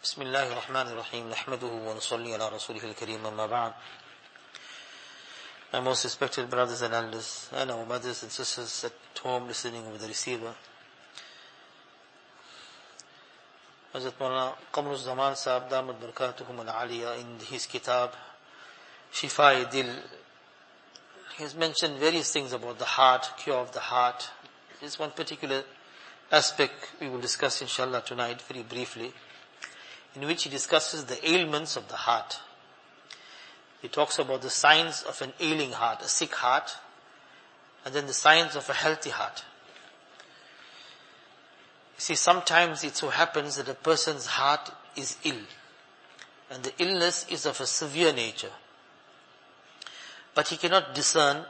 بسم الله الرحمن الرحيم نحمده ونصلي على رسوله الكريم أما بعد. My most respected brothers and elders and our mothers and sisters at home listening over the receiver, Hazrat Maulana Qamar Zaman Sahab Damat Barakatuhum Al-Aliyah in his kitab Shifa-e-Dil, he has mentioned various things about the heart, cure of the heart. This one particular aspect we will discuss inshallah tonight very briefly, in which he discusses the ailments of the heart. He talks about the signs of an ailing heart, a sick heart, and then the signs of a healthy heart. You see, sometimes it so happens that a person's heart is ill, and the illness is of a severe nature, but he cannot discern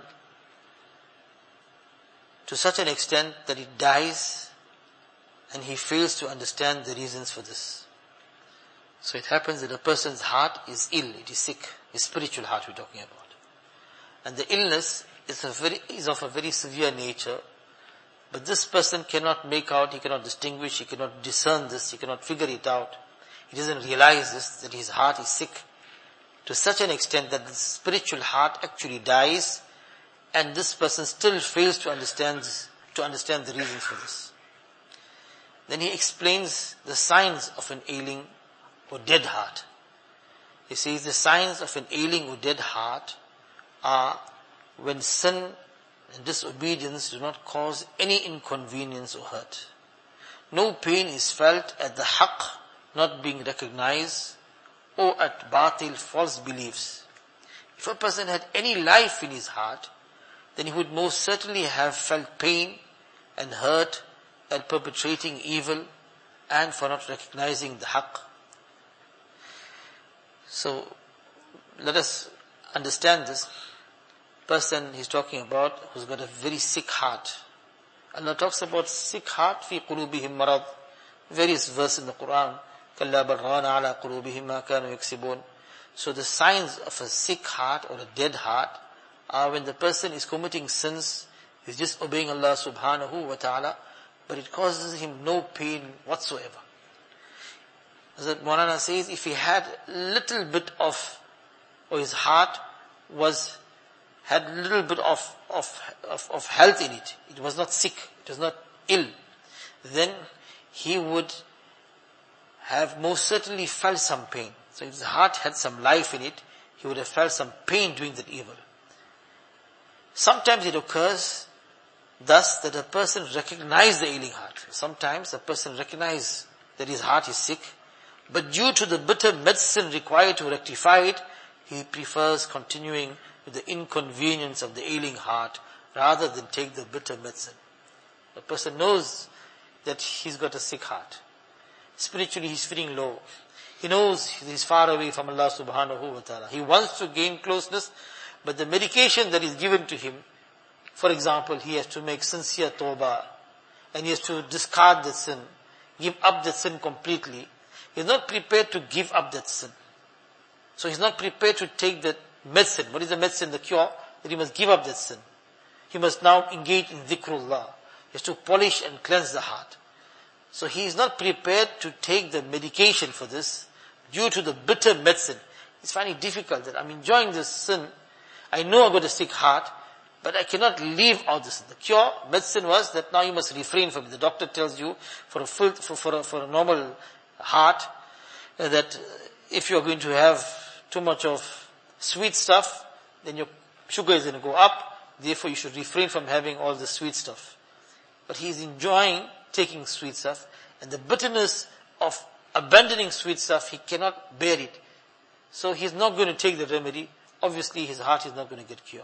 to such an extent that it dies, and he fails to understand the reasons for this. So it happens that a person's heart is ill, it is sick, his spiritual heart we're talking about. And the illness is of a very severe nature, but this person cannot make out, he cannot distinguish, he cannot discern this, he cannot figure it out. He doesn't realize this, that his heart is sick to such an extent that the spiritual heart actually dies, and this person still fails to understand the reasons for this. Then he explains the signs of an ailing or dead heart. He says the signs of an ailing or dead heart are when sin and disobedience do not cause any inconvenience or hurt. No pain is felt at the haqq not being recognized or at batil, false beliefs. If a person had any life in his heart, then he would most certainly have felt pain and hurt at perpetrating evil and for not recognizing the haqq. So, let us understand this person he's talking about who's got a very sick heart. Allah talks about sick heart, fi qulubihim marad, various verses in the Quran, kalla bal rana ala qulubihim ma kanu yaksibun. So the signs of a sick heart or a dead heart are when the person is committing sins, he's just obeying Allah subhanahu wa ta'ala, but it causes him no pain whatsoever. Hazrat Maulana says, if he had little bit of, or his heart had little bit of health in it, it was not sick, it was not ill, then he would have most certainly felt some pain. So if his heart had some life in it, he would have felt some pain doing that evil. Sometimes it occurs thus that a person recognizes the ailing heart. Sometimes a person recognizes that his heart is sick, but due to the bitter medicine required to rectify it, he prefers continuing with the inconvenience of the ailing heart rather than take the bitter medicine. The person knows that he's got a sick heart. Spiritually he's feeling low. He knows he's far away from Allah subhanahu wa ta'ala. He wants to gain closeness, but the medication that is given to him, for example, he has to make sincere tawbah, and he has to discard that sin, give up that sin completely. He's not prepared to give up that sin. So he's not prepared to take that medicine. What is the medicine, the cure? That he must give up that sin. He must now engage in dhikrullah. He has to polish and cleanse the heart. So he is not prepared to take the medication for this due to the bitter medicine. He's finding it difficult that I'm enjoying this sin. I know I've got a sick heart, but I cannot leave out this. The cure, medicine was that now you must refrain from it. The doctor tells you for a normal heart that if you're going to have too much of sweet stuff, then your sugar is going to go up. Therefore you should refrain from having all the sweet stuff. But he's enjoying taking sweet stuff, and the bitterness of abandoning sweet stuff, he cannot bear it. So he's not going to take the remedy. Obviously his heart is not going to get cured.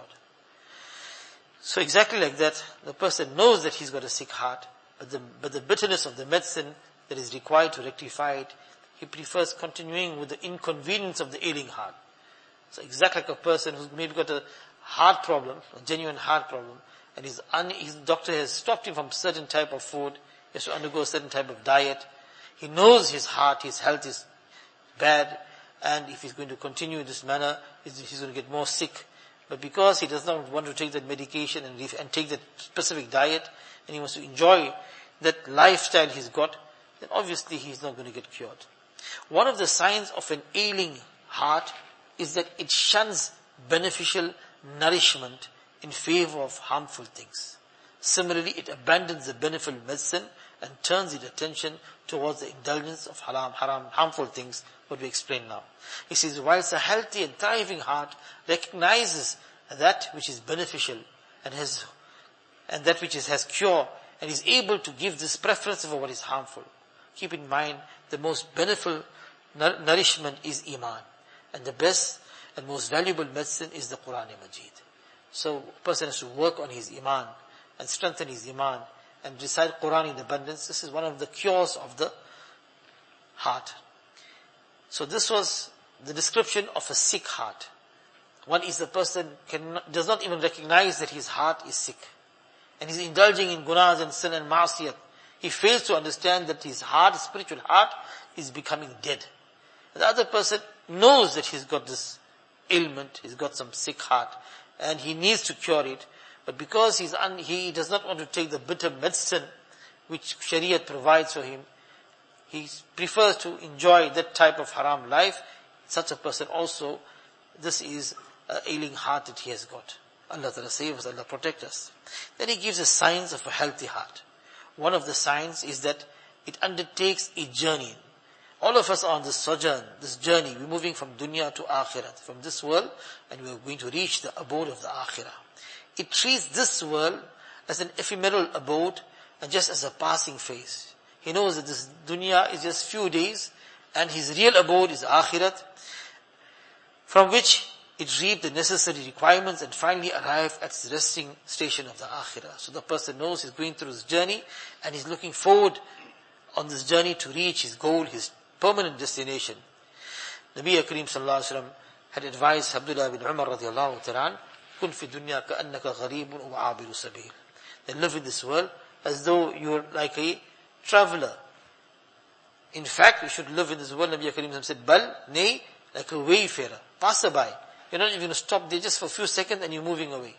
So exactly like that, the person knows that he's got a sick heart, but the bitterness of the medicine that is required to rectify it, he prefers continuing with the inconvenience of the ailing heart. So exactly like a person who's maybe got a heart problem, a genuine heart problem, and his doctor has stopped him from certain type of food, he has to undergo a certain type of diet. He knows his heart, his health is bad, and if he's going to continue in this manner, he's going to get more sick. But because he does not want to take that medication and take that specific diet, and he wants to enjoy that lifestyle he's got, then obviously he's not going to get cured. One of the signs of an ailing heart is that it shuns beneficial nourishment in favor of harmful things. Similarly, it abandons the beneficial medicine and turns its attention towards the indulgence of harmful things, what we explain now. He says, whilst a healthy and thriving heart recognizes that which is beneficial and that which has cure, and is able to give this preference over what is harmful. Keep in mind, the most beneficial nourishment is Iman. And the best and most valuable medicine is the Quran Majid. So, a person has to work on his Iman and strengthen his Iman and recite Quran in abundance. This is one of the cures of the heart. So this was the description of a sick heart. One is the person does not even recognize that his heart is sick. And he's indulging in gunas and sin and ma'asiyat. He fails to understand that his heart, spiritual heart, is becoming dead. The other person knows that he's got this ailment, he's got some sick heart, and he needs to cure it. But because he does not want to take the bitter medicine which Shariat provides for him, he prefers to enjoy that type of haram life. Such a person also, this is an ailing heart that he has got. Allah Ta'ala save us, Allah protect us. Then he gives us signs of a healthy heart. One of the signs is that it undertakes a journey. All of us are on this sojourn, this journey. We're moving from dunya to akhirat, from this world, and we're going to reach the abode of the akhirah. It treats this world as an ephemeral abode and just as a passing phase. He knows that this dunya is just few days, and his real abode is akhirat, from which it reaped the necessary requirements and finally arrived at the resting station of the akhirah. So the person knows he's going through his journey and he's looking forward on this journey to reach his goal, his permanent destination. Nabi Kareem sallallahu alaihi wasallam had advised Abdullah bin Umar radiallahu ta'ala, kun fi dunya ka'annaka gharibun wa abiru sabil. Then live in this world as though you're like a traveler. In fact, you should live in this world, Nabi Kareem said, bal, nay, like a wayfarer, passerby. You're not even going to stop there just for a few seconds and you're moving away.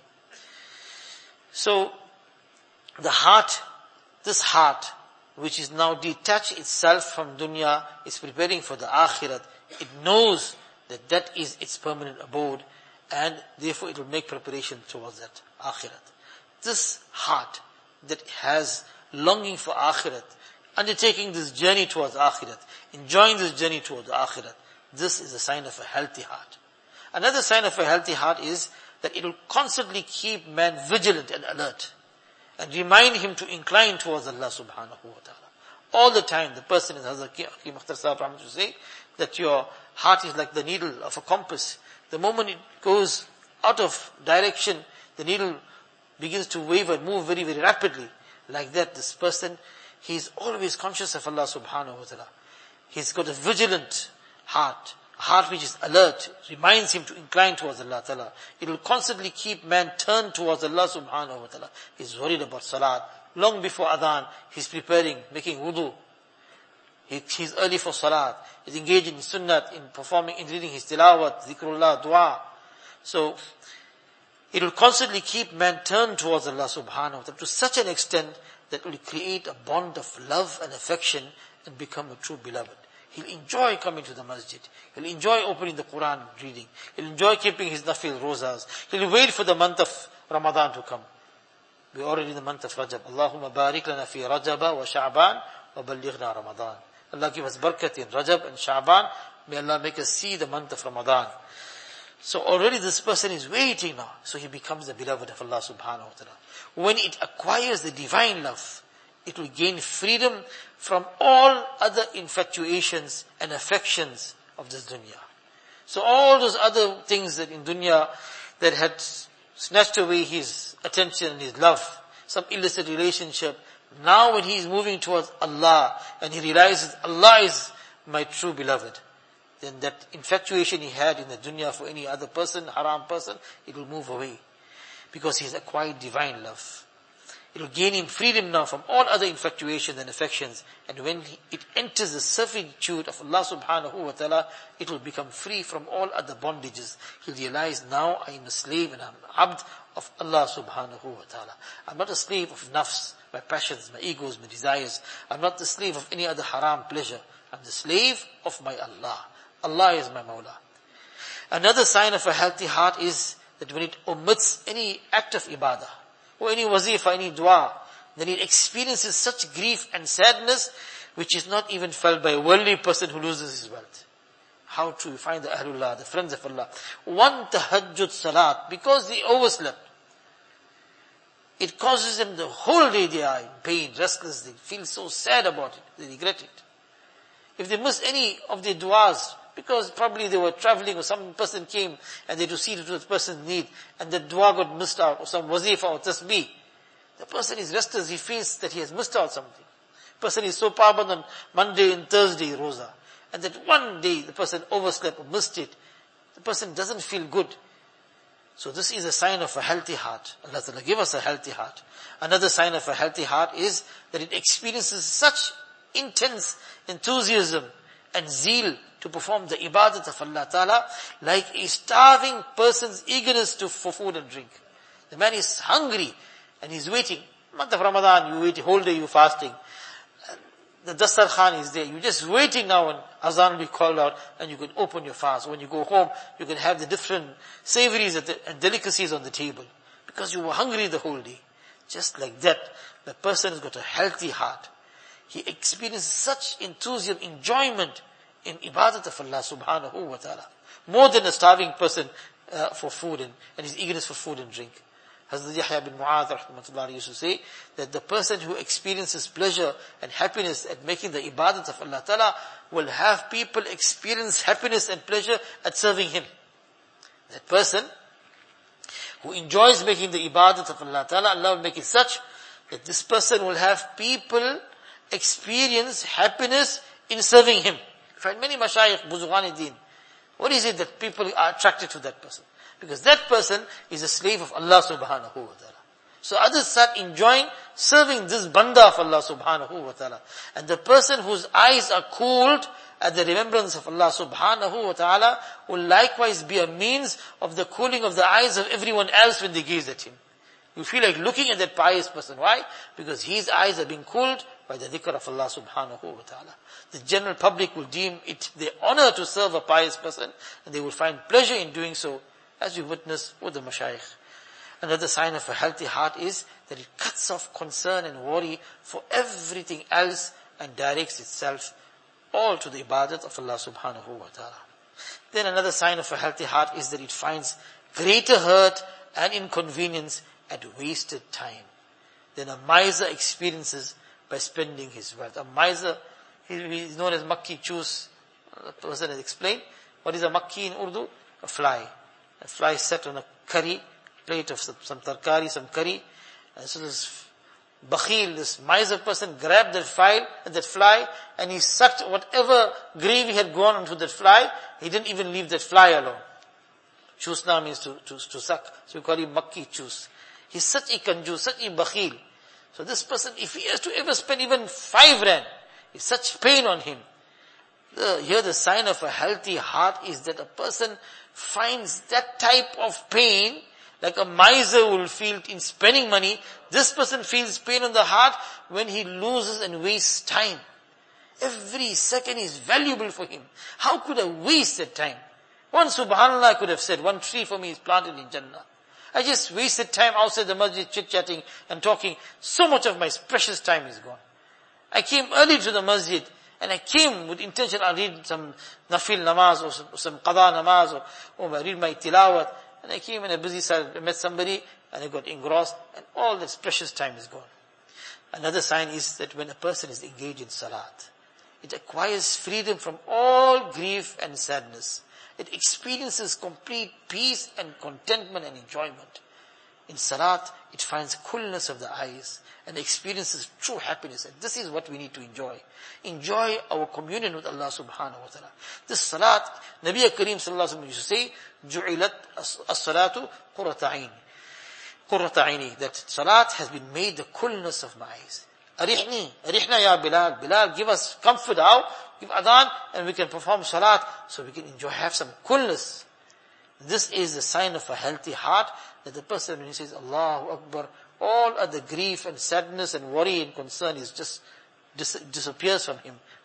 So, the heart, this heart, which is now detached itself from dunya, is preparing for the akhirat. It knows that that is its permanent abode, and therefore it will make preparation towards that akhirat. This heart that has longing for akhirat, undertaking this journey towards akhirat, enjoying this journey towards akhirat, this is a sign of a healthy heart. Another sign of a healthy heart is that it will constantly keep man vigilant and alert and remind him to incline towards Allah subhanahu wa ta'ala. All the time, the person, as Hazrat Hakim Akhtar Sahib to say, that your heart is like the needle of a compass. The moment it goes out of direction, the needle begins to waver, move very, very rapidly. Like that, this person, he is always conscious of Allah subhanahu wa ta'ala. He's got a vigilant heart. A heart which is alert, reminds him to incline towards Allah Ta'ala. It will constantly keep man turned towards Allah subhanahu wa ta'ala. He's worried about salat. Long before adhan, he's preparing, making wudu. He's early for salat. He's engaged in sunnat, in performing, in reading his tilawat, zikrullah, dua. So, it will constantly keep man turned towards Allah subhanahu wa ta'ala to such an extent that it will create a bond of love and affection and become a true beloved. He'll enjoy coming to the masjid. He'll enjoy opening the Quran and reading. He'll enjoy keeping his nafil rozas. He'll wait for the month of Ramadan to come. We're already in the month of Rajab. Allahumma barik lana fi Rajaba wa Sha'ban wa ballighna Ramadan. Allah give us barakat in Rajab and Sha'ban. May Allah make us see the month of Ramadan. So already this person is waiting now. So he becomes the beloved of Allah subhanahu wa ta'ala. When it acquires the divine love, it will gain freedom from all other infatuations and affections of this dunya. So all those other things that in dunya that had snatched away his attention and his love, some illicit relationship, now when he is moving towards Allah and he realizes Allah is my true beloved, then that infatuation he had in the dunya for any other person, haram person, it will move away. Because he has acquired divine love. It will gain him freedom now from all other infatuations and affections. And when it enters the servitude of Allah subhanahu wa ta'ala, it will become free from all other bondages. He'll realize, now I am a slave and I'm an abd of Allah subhanahu wa ta'ala. I'm not a slave of nafs, my passions, my egos, my desires. I'm not the slave of any other haram pleasure. I'm the slave of my Allah. Allah is my Mawla. Another sign of a healthy heart is that when it omits any act of ibadah, or any wazifa, any dua, then it experiences such grief and sadness, which is not even felt by a worldly person who loses his wealth. How true, you find the Ahlullah, the friends of Allah. One tahajjud salat, because they overslept, it causes them the whole day they are in pain, restless, they feel so sad about it, they regret it. If they miss any of their du'as, because probably they were traveling or some person came and they proceeded to the person's need and the dua got missed out, or some wazifa or tasbih, the person is restless, he feels that he has missed out something. The person is so paband on Monday and Thursday, Rosa, and that one day the person overslept or missed it, the person doesn't feel good. So this is a sign of a healthy heart. Allah Ta'ala give us a healthy heart. Another sign of a healthy heart is that it experiences such intense enthusiasm and zeal to perform the ibadat of Allah Ta'ala, like a starving person's eagerness for food and drink. The man is hungry and he's waiting. Month of Ramadan, you wait, whole day you fasting. The Dastar Khan is there. You're just waiting now and Azan will be called out and you can open your fast. When you go home, you can have the different savories and delicacies on the table. Because you were hungry the whole day. Just like that, the person has got a healthy heart. He experiences such enthusiasm, enjoyment in ibadat of Allah subhanahu wa ta'ala. More than a starving person for food and his eagerness for food and drink. Hazrat Yahya bin Mu'adh rahmatullah used to say that the person who experiences pleasure and happiness at making the ibadat of Allah Ta'ala will have people experience happiness and pleasure at serving him. That person who enjoys making the ibadat of Allah Ta'ala, Allah will make it such that this person will have people experience happiness in serving him. You find many mashayikh, Buzughan Deen. What is it that people are attracted to that person? Because that person is a slave of Allah subhanahu wa ta'ala. So others start enjoying serving this banda of Allah subhanahu wa ta'ala. And the person whose eyes are cooled at the remembrance of Allah subhanahu wa ta'ala will likewise be a means of the cooling of the eyes of everyone else when they gaze at him. You feel like looking at that pious person. Why? Because his eyes are being cooled by the dhikr of Allah subhanahu wa ta'ala. The general public will deem it their honor to serve a pious person, and they will find pleasure in doing so, as we witness with the mashayikh. Another sign of a healthy heart is that it cuts off concern and worry for everything else and directs itself all to the ibadat of Allah subhanahu wa ta'ala. Then another sign of a healthy heart is that it finds greater hurt and inconvenience at wasted time than a miser experiences by spending his wealth. A miser, he is known as makki chus. The person has explained. What is a makki in Urdu? A fly. A fly set on a curry, plate of some tarkari, some curry. And so this bakhil, this miser person grabbed that fly, and he sucked whatever gravy had gone onto that fly. He didn't even leave that fly alone. Chusna means to suck. So we call him makki chus. He's such a kanju, such a bakhil. So this person, if he has to ever spend even 5 rand, it's such pain on him. Here the sign of a healthy heart is that a person finds that type of pain, like a miser will feel in spending money. This person feels pain on the heart when he loses and wastes time. Every second is valuable for him. How could I waste that time? One subhanallah I could have said, one tree for me is planted in Jannah. I just wasted time outside the masjid chit-chatting and talking. So much of my precious time is gone. I came early to the masjid and I came with intention I'll read some nafil namaz or some qada namaz or I read my tilawat. And I came in a busy side, I met somebody and I got engrossed and all this precious time is gone. Another sign is that when a person is engaged in salat, it acquires freedom from all grief and sadness. It experiences complete peace and contentment and enjoyment. In salat, it finds coolness of the eyes and experiences true happiness. And this is what we need to enjoy. Enjoy our communion with Allah subhanahu wa ta'ala. This salat, Nabi Kareem sallallahu alaihi wasallam used to say, جُعِلَتْ الصَّلَاةُ قُرَّةَ عَيْنِ. قُرَّةَ عَيْنِ. That salat has been made the coolness of my eyes. Arihna ya Bilal. Bilal, give us comfort out. Give adhan and we can perform salat so we can enjoy, have some coolness. This is the sign of a healthy heart, that the person when he says Allahu Akbar, all other grief and sadness and worry and concern is just disappears from him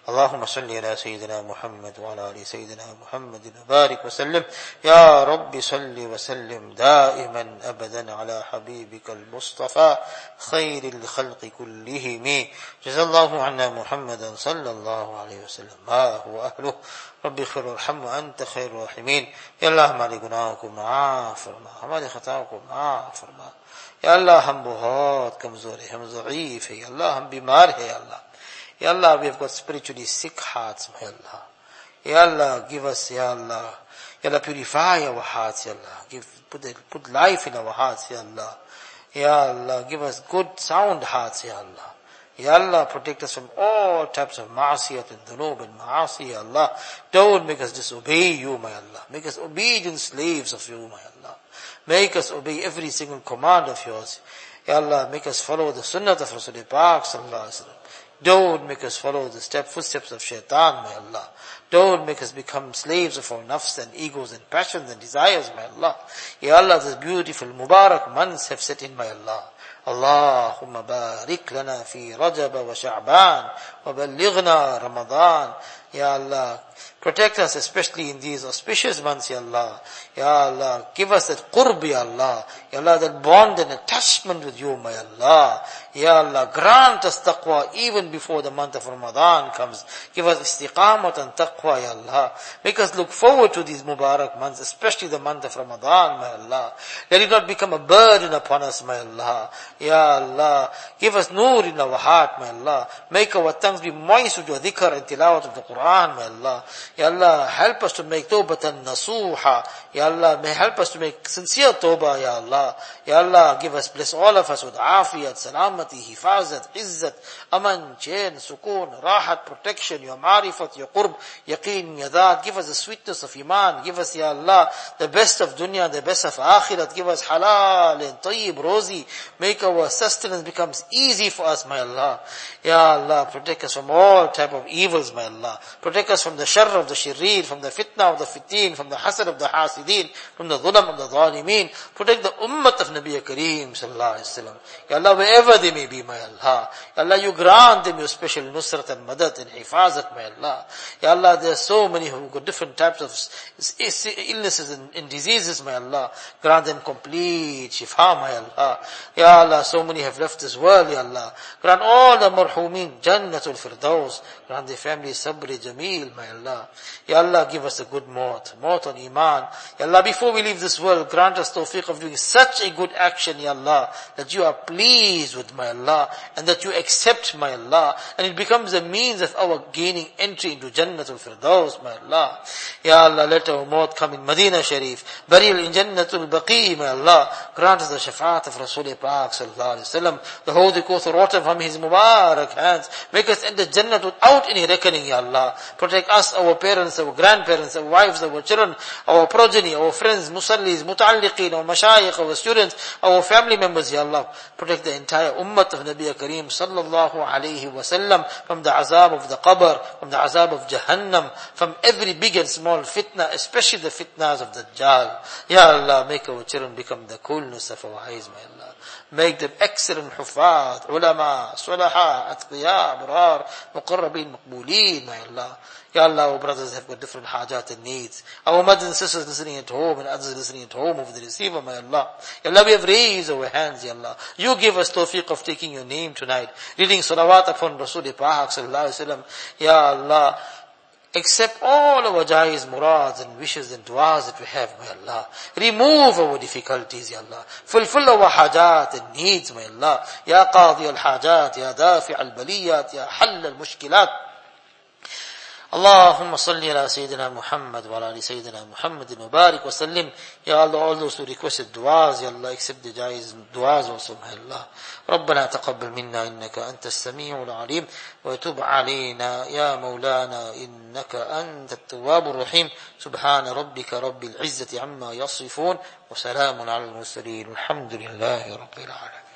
اللهم صل على سيدنا محمد وعلى آل سيدنا محمد وبارك وسلم. يا رب صل وسلم دائما أبدا على حبيبك المصطفى خير الخلق كلهم. جزا الله عنا محمدا صلى الله عليه وسلم ما هو أهله. رب اغفر وارحم وأنت خير الراحمين. या अल्लाह हमारे गुनाहों को माफ फरमा, हमारे खताओं को माफ फरमा. या अल्लाह हम बहुत कमजोर है, हम ज़ईफ है. या अल्लाह हम बीमार है. या अल्लाह, Ya Allah, we have got spiritually sick hearts, my Allah. Ya Allah, give us, Ya Allah. Ya Allah, purify our hearts, Ya Allah. Put life in our hearts, Ya Allah. Ya Allah, give us good, sound hearts, Ya Allah. Ya Allah, protect us from all types of ma'asiyat and dhunub and ma'asi, Ya Allah. Don't make us disobey you, my Allah. Make us obedient slaves of you, my Allah. Make us obey every single command of yours. Ya Allah, make us follow the sunnah of Rasulullah Pak sallallahu alaihi wasallam. Don't make us follow the footsteps of shaitan, my Allah. Don't make us become slaves of our nafs and egos and passions and desires, my Allah. Ya Allah, this beautiful Mubarak months have set in, my Allah. Allahumma barik lana fi Rajab wa Sha'ban wa ballighna Ramadan. Ya Allah, protect us especially in these auspicious months, Ya Allah. Ya Allah, give us that qurb, Ya Allah. Ya Allah, that bond and attachment with you, my Allah. Ya Allah, grant us taqwa even before the month of Ramadan comes. Give us istiqamat and taqwa, Ya Allah. Make us look forward to these Mubarak months, especially the month of Ramadan, my Allah. Let it not become a burden upon us, my Allah. Ya Allah, give us nur in our heart, my Allah. Make our tongues be moist with your dhikr and tilawat of the Quran, my Allah. Ya Allah, help us to make tawbatan nasuha. Ya Allah, may help us to make sincere tawbah, Ya Allah. Ya Allah, give us, bless all of us with afiyat, salamati, hifazat, izzat, aman, chain, sukoon, rahat, protection, your marifat, your qurb, yaqeen, yadat. Give us the sweetness of iman. Give us, Ya Allah, the best of dunya, the best of akhirat. Give us halal and tayyib, rozi. Make our sustenance becomes easy for us, my Allah. Ya Allah, protect us from all type of evils, my Allah. Protect us from the sharr of the shirreer, from the fitna of the fitin, from the hasad of the hasidin, from the dhulam of the zalimeen. Protect the ummah of Nabi Kareem sallallahu alaihi wasallam. Ya Allah, wherever they may be, my Allah. Ya Allah, you grant them your special nusrat and madad and hifazat, my Allah. Ya Allah, there are so many who got different types of illnesses and diseases, my Allah. Grant them complete shifa, my Allah. Ya Allah, so many have left this world, Ya Allah. Grant all the marhumin Jannatul Firdaus. Grant their families sabri jameel, my Allah. Ya Allah, give us a good maut on iman. Ya Allah, before we leave this world, grant us tawfiq of doing such a good action, Ya Allah, that you are pleased with, my Allah, and that you accept, my Allah, and it becomes a means of our gaining entry into Jannatul Firdaus, my Allah. Ya Allah, let our maut come in Medina Sharif, burial in Jannatul Baqi, my Allah. Grant us the shafaat of Rasulullah Pak sallallahu alaihi wasallam, the holy Kauthar water from his Mubarak hands. Make us enter Jannat without any reckoning, Ya Allah. Protect us, our parents, our grandparents, our wives, our children, our progeny, our friends, musallis, muta'alliqeen, our mashayikh, our students, our family members, Ya Allah. Protect the entire ummah of Nabi Kareem sallallahu alayhi wasallam from the azab of the qabr, from the azab of Jahannam, from every big and small fitna, especially the fitnas of Dajjal. Ya Allah, make our children become the coolness of our eyes, my Allah. Make them excellent hufad, ulama, sulaha, atqiya, abrar, muqarrabin, maqbooleen, my Allah. Ya Allah, our brothers have got different hajat and needs. Our mothers and sisters listening at home and others listening at home over the receiver, my Allah. Ya Allah, we have raised our hands, Ya Allah. You give us tawfiq of taking your name tonight, reading salawat upon Rasulullah Pak sallallahu alaihi wasallam. Ya Allah, accept all our jais, murads and wishes and du'as that we have, my Allah. Remove our difficulties, Ya Allah. Fulfill our hajat and needs, my Allah. Ya qadi al-hajat, Ya dafi al-baliyat, Ya hall al-mushkilat. Allahumma salli ala Sayyidina Muhammad wa ala Sayyidina Muhammadin wa barik wa sallim. Ya Allah, all those who requested du'as, Ya Allah, accept the jais du'as also, my Allah. ربنا تقبل منا إنك أنت السميع العليم وتب علينا يا مولانا إنك أنت التواب الرحيم. سبحان ربك رب العزة عما يصفون وسلام على المرسلين الحمد لله رب العالمين.